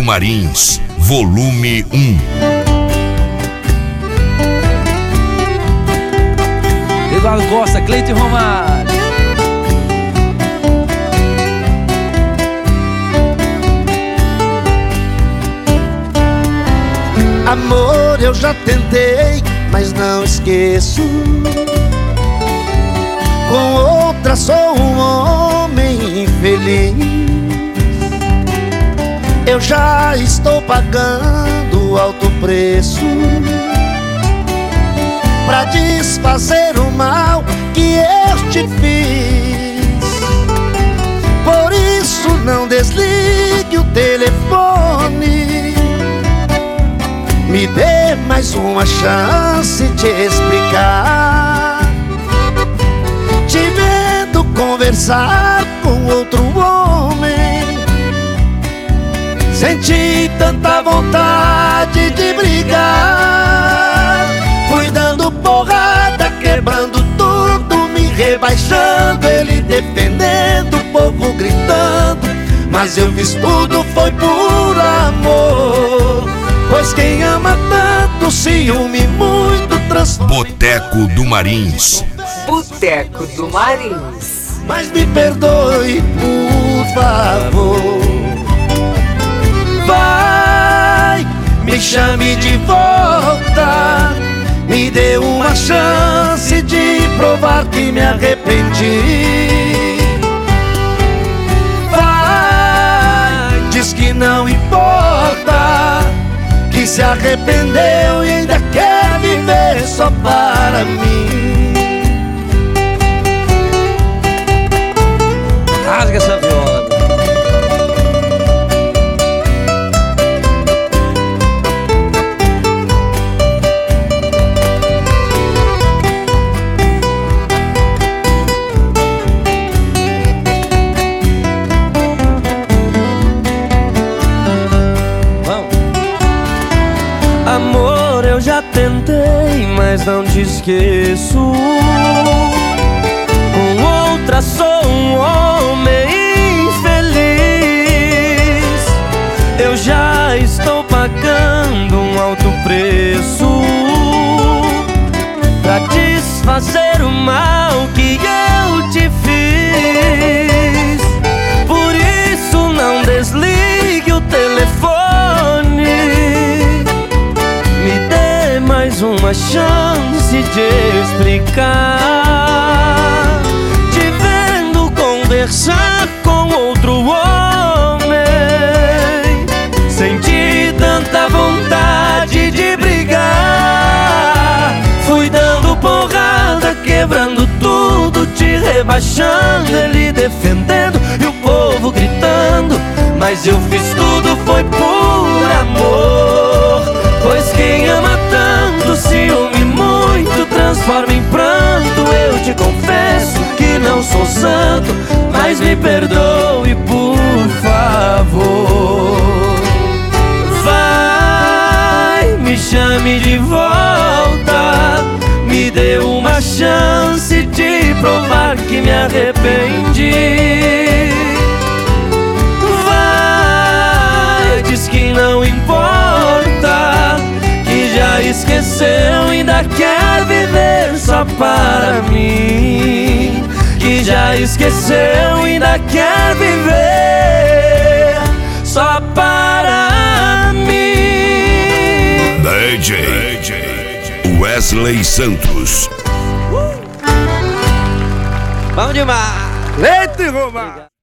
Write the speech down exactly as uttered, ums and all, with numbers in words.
Marins, volume um. Eduardo Costa, Cleiton Romário. Amor, eu já tentei, mas não esqueço. Com outra sou um homem infeliz. Eu já estou pagando alto preço pra desfazer o mal que eu te fiz. Por isso não desligue o telefone. Me dê mais uma chance de explicar. Te vendo conversar com outro homem, senti tanta vontade de brigar. Fui dando porrada, quebrando tudo, me rebaixando, ele defendendo, o povo gritando. Mas eu fiz tudo, foi por amor. Pois quem ama tanto, ciúme muito transforma. Boteco do Marins. Boteco do Marins. Mas me perdoe, por favor. Vai, me chame de volta. Me dê uma chance de provar que me arrependi. Vai, diz que não importa, que se arrependeu e ainda quer viver só para mim. Rasga essa viola. Amor, eu já tentei, mas não te esqueço. Com outra sou um homem infeliz. Eu já estou pagando um alto preço pra desfazer o mal que eu te fiz. Por isso não desligue o telefone. Me dê mais uma chance de explicar. Te vendo conversar com outro homem, senti tanta vontade de brigar. Fui dando porrada, quebrando tudo, te rebaixando, ele defendendo e o povo gritando. Mas eu fiz tudo, foi por amor. Pois quem ama tanto, ciúme muito, transforma em pranto. Eu te confesso que não sou santo, mas me perdoe, por favor. Vai, me chame de volta. Me dê uma chance de provar que me arrependi. Vai, diz que não importa, que já esqueceu, ainda quer viver só para mim. Que já esqueceu, ainda quer viver só para mim. D J Wesley Santos. Vamos demais. Cleiton Romário.